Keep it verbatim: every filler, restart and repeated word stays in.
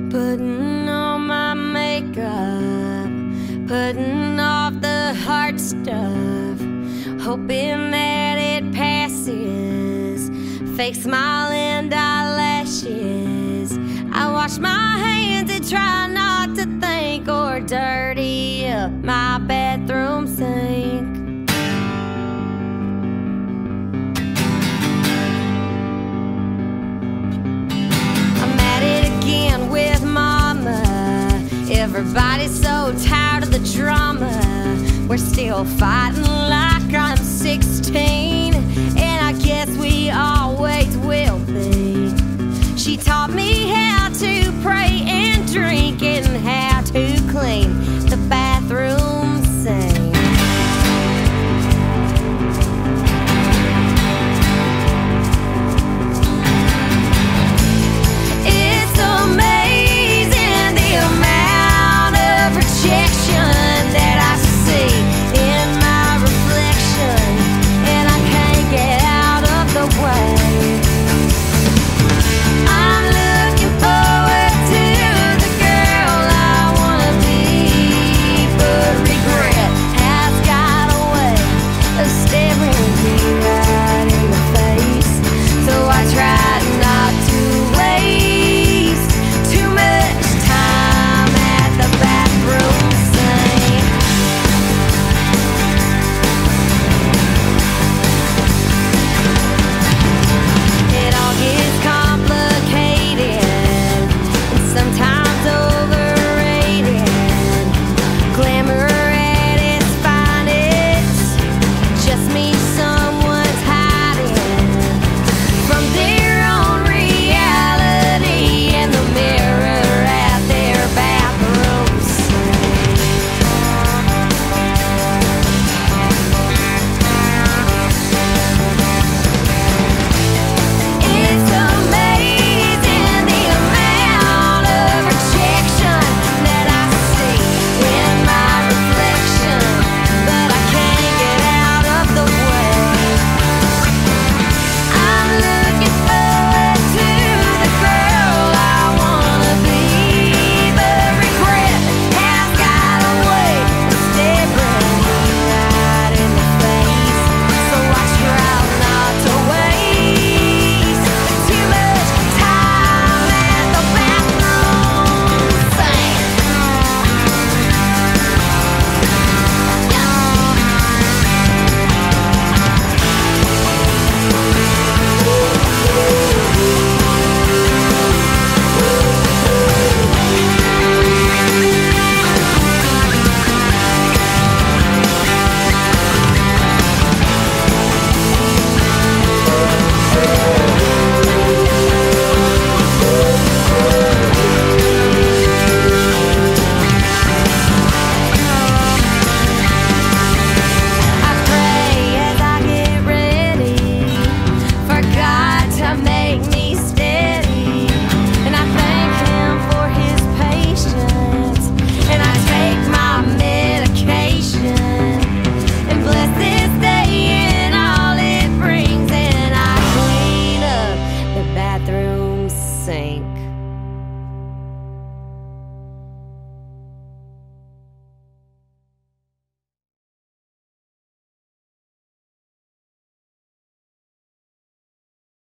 Putting on my makeup, putting off the hard stuff, hoping that it passes. Fake smile and eyelashes. I wash my hands and try not to think or dirty up my bathroom sink. With mama, everybody's so tired of the drama. We're still fighting like I'm sixteen, and I guess we always will be. She taught me how to pray and drink and how to clean the bathroom sink. That I see in my reflection, and I can't get out of the way. I'm looking forward to the girl I wanna be, but regret has got a way of staring me right in the face. So I try not to waste too much time at the bathroom. Sometimes